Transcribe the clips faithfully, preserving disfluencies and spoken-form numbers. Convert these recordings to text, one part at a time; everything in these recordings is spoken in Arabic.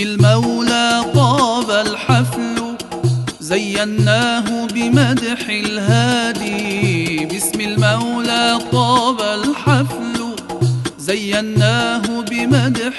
المولى طاب الحفل زيناه بمدح الهادي. باسم المولى طاب الحفل زيناه بمدح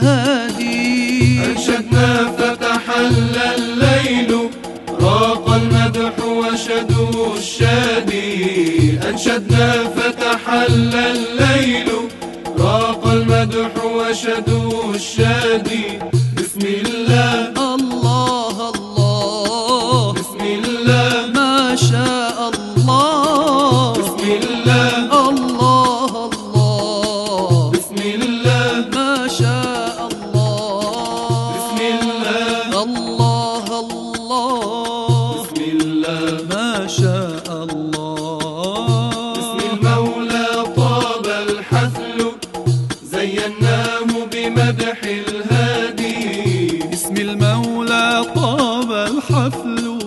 الهادي. أنشدنا فتحلى الليل راق المدح وشدو الشادي. أنشدنا فتحلى الليل راق المدح وشدو الشادي. بسم الله الله الله بسم الله ما شاء الله. بسم الله الله الله بسم الله ما شاء الله. بسم الله الله الله بسم الله ما شاء الله. بسم المولى طاب الحفل زيناه بمدح الهادي. باسم المولى طاب الحفل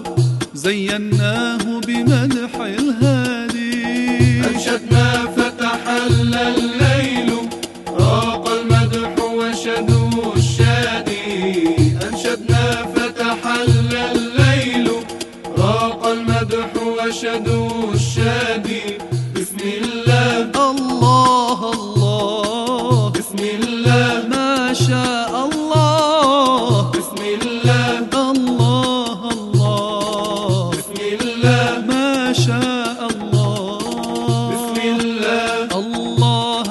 زيناه بمدح الهادي. أنشدنا فتحلى الليل راق المدح وشدو الشادي. أنشدنا فتحلى الليل راق المدح وشدو الشادي. بسم الله الله الله بسم الله ما شاء الله. بسم الله الله الله بسم الله ما شاء الله. بسم الله الله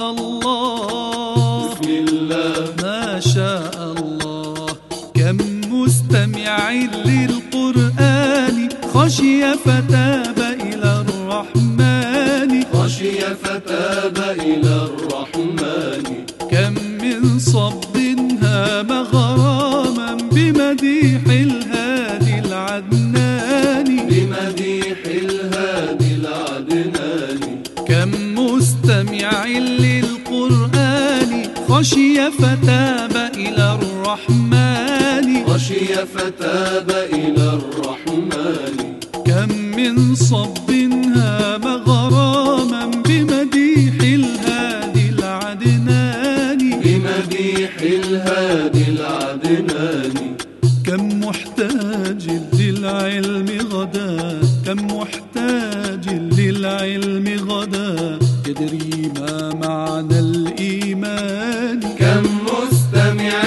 الله بسم الله ما شاء الله. كم مستمع للقرآن خشي فتاب إلى الرحمن. خشي فتاب إلى الرحمن. كم من صب هام غراما بمديح الهادي العدناني. بمديح الهادي العدناني. كم مستمع للقرآن خشي فتاب إلى الرحمن. خشي فتاب إلى الرحمن. كم من صب هام غراما بمديح الهادي العدناني. بمديح الهادي العدناني. كم محتاج للعلم غدا. كم محتاج للعلم غدا يدري ما معنى الإيمان. كم مستمع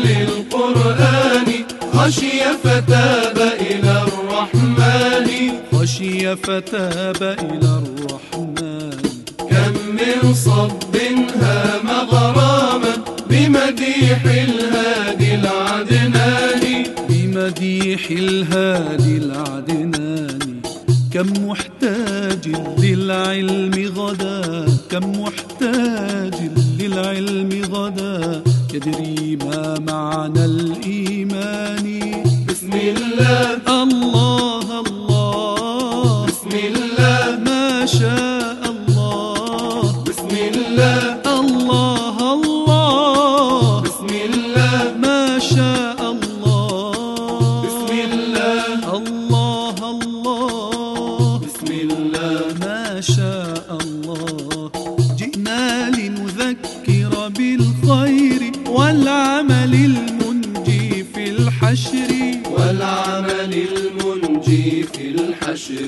للقرآن خشي فتاب إلى الرحمن. خشي فتاب إلى الرحمن. كم من صب هام غراما بمديح الهادي العدناني. بمديح الهادي العدناني. كم محتاج للعلم غدا. كم محتاج للعلم غدا يدري ما معنى الإيمان. بسم الله الله الله بسم الله ما شاء الله. بسم الله الله الله بسم الله ما شاء الله. بسم الله الله الله بسم الله ما شاء الله. جئنا لنذكر بالخير والعمل المنجي في الحشر. والعمل المنجي في الحشر.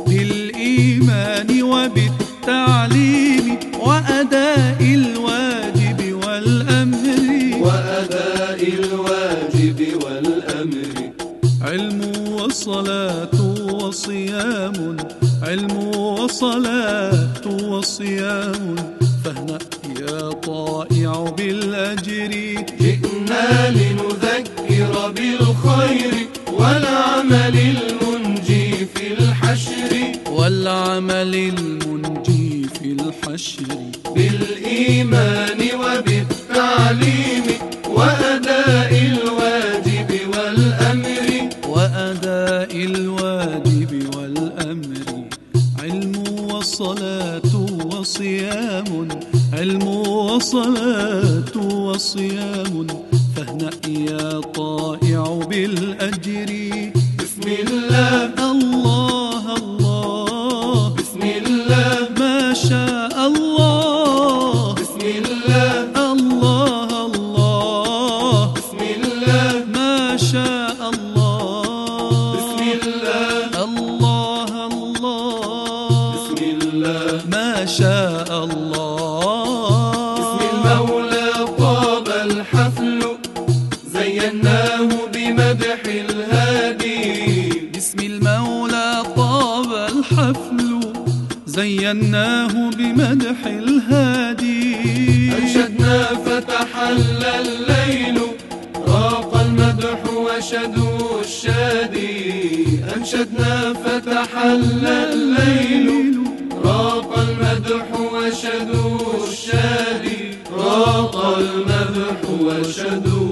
بالإيمان وبالتعليم وأداء الواجب والأمر. وأداء الواجب والأمر. علم وصلاة وصيام. علم وصلاة وصيام فاهنأ يا طائع بالأجر. جئنا لنذكر بالخير والعمل المنجي في الحشر. والعمل المنجي في الحشر. بالإيمان وبالتعليم وأداء الواجب والأمر. وأداء الواجب والأمر. علم وصلاة وصيام. علم وصلاة وصيام فاهنأ يا طائع بالأجر. بسم الله الله الله بسم الله ما شاء الله. بسم الله الله الله بسم الله زيناه بمدح الهادي. أنشدنا فتحلى الليل، راق المدح وشدو الشادي. أنشدنا فتحلى الليل، راق المدح وشدو الشادي. راق المدح وشدو